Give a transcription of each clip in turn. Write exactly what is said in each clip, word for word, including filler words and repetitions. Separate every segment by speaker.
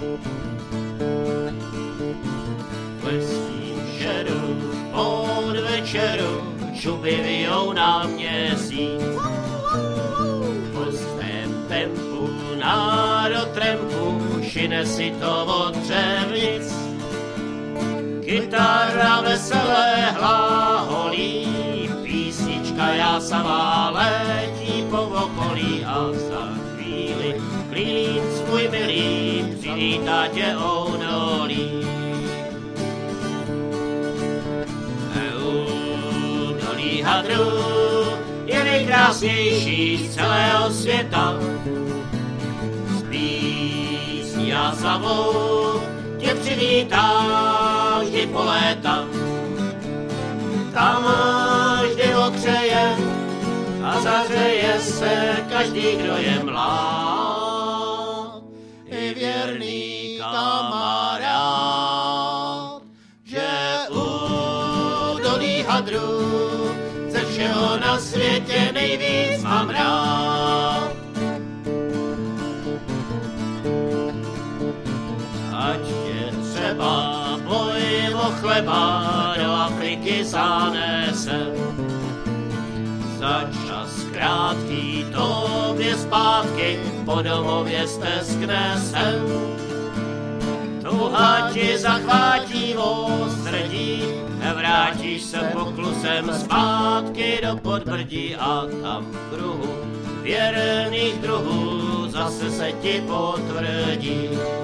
Speaker 1: Lesním šeru od večeru šuby vyjou na měsíc. Po svém tempu na do trempu šine si to od dřevnic. Kytara veselé hláholí, písnička jásavá letí po okolí a za chvíli klín svůj milý přivítá tě oudolí. Údolí hadru je nejkrásnější z celého světa. S písní jásavou tě přivítá vždy po léta. Tam vždy okřeje a zahřeje se každý, kdo je mlád. I věrný kamarád, že údolí hadru ze všeho na světě nejvíc mám rád. Ať tě třeba boj o chleba do Afriky zanese, za čas krátký tobě zpátky po domově steskne sem. Touha ti zachvátí ostředí, vrátíš se poklusem zpátky do Podbrdí a tam v kruhu věrných druhů zase se ti potvrdí.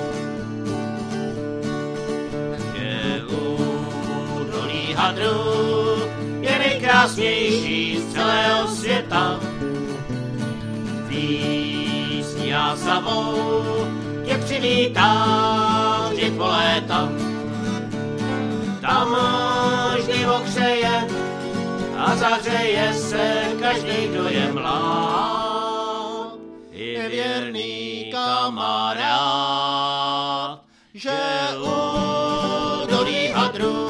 Speaker 1: Hadru je nejkrásnější z celého světa. Písní jásavou tě přivítá vždy po léta. Tam vždy okřeje a zahřeje se každý, kdo je mlád. Je věrný kamarád, že údolí hadru